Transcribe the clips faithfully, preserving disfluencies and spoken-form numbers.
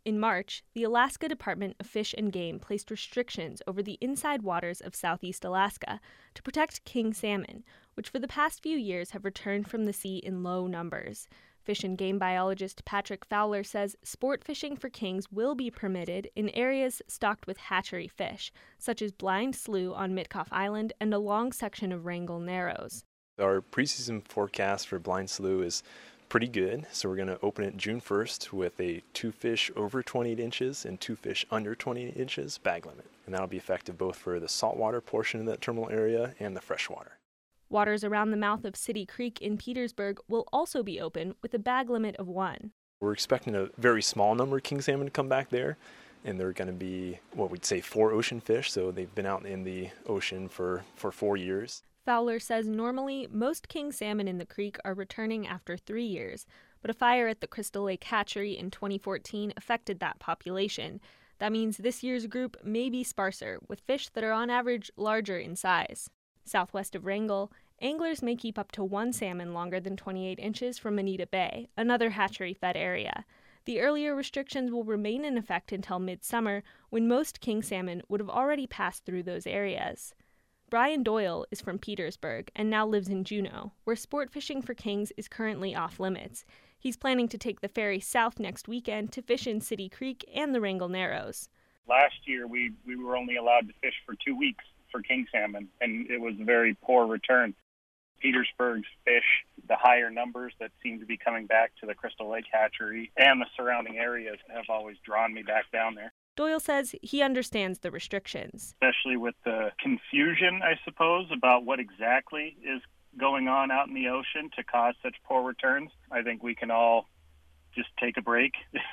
In March, the Alaska Department of Fish and Game placed restrictions over the inside waters of southeast Alaska to protect king salmon, which for the past few years have returned from the sea in low numbers. Fish and game biologist Patrick Fowler says sport fishing for kings will be permitted in areas stocked with hatchery fish, such as Blind Slough on Mitkof Island and a long section of Wrangell Narrows. Our preseason forecast for Blind Slough is pretty good, so we're going to open it June first with a two fish over twenty-eight inches and two fish under twenty-eight inches bag limit, and that'll be effective both for the saltwater portion of that terminal area and the freshwater. Waters around the mouth of City Creek in Petersburg will also be open with a bag limit of one. We're expecting a very small number of king salmon to come back there, and they're going to be what we'd say four ocean fish, so they've been out in the ocean for, for four years. Fowler says normally most king salmon in the creek are returning after three years, but a fire at the Crystal Lake Hatchery in twenty fourteen affected that population. That means this year's group may be sparser, with fish that are on average larger in size. Southwest of Wrangell, anglers may keep up to one salmon longer than twenty-eight inches from Moneta Bay, another hatchery-fed area. The earlier restrictions will remain in effect until midsummer, when most king salmon would have already passed through those areas. Brian Doyle is from Petersburg and now lives in Juneau, where sport fishing for kings is currently off limits. He's planning to take the ferry south next weekend to fish in City Creek and the Wrangell Narrows. Last year, we, we were only allowed to fish for two weeks for king salmon, and it was a very poor return. Petersburg's fish, the higher numbers that seem to be coming back to the Crystal Lake Hatchery and the surrounding areas have always drawn me back down there. Doyle says he understands the restrictions. Especially with the confusion, I suppose, about what exactly is going on out in the ocean to cause such poor returns. I think we can all just take a break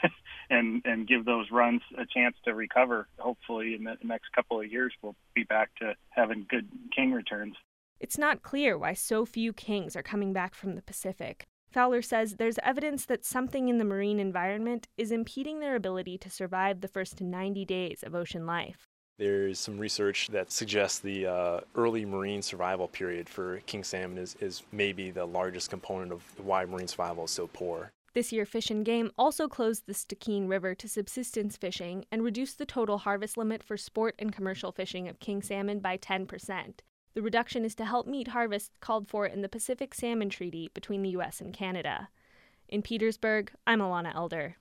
and, and give those runs a chance to recover. Hopefully in the next couple of years we'll be back to having good king returns. It's not clear why so few kings are coming back from the Pacific. Fowler says there's evidence that something in the marine environment is impeding their ability to survive the first ninety days of ocean life. There's some research that suggests the uh, early marine survival period for king salmon is, is maybe the largest component of why marine survival is so poor. This year, Fish and Game also closed the Stikine River to subsistence fishing and reduced the total harvest limit for sport and commercial fishing of king salmon by ten percent. The reduction is to help meet harvests called for in the Pacific Salmon Treaty between the U S and Canada. In Petersburg, I'm Alana Elder.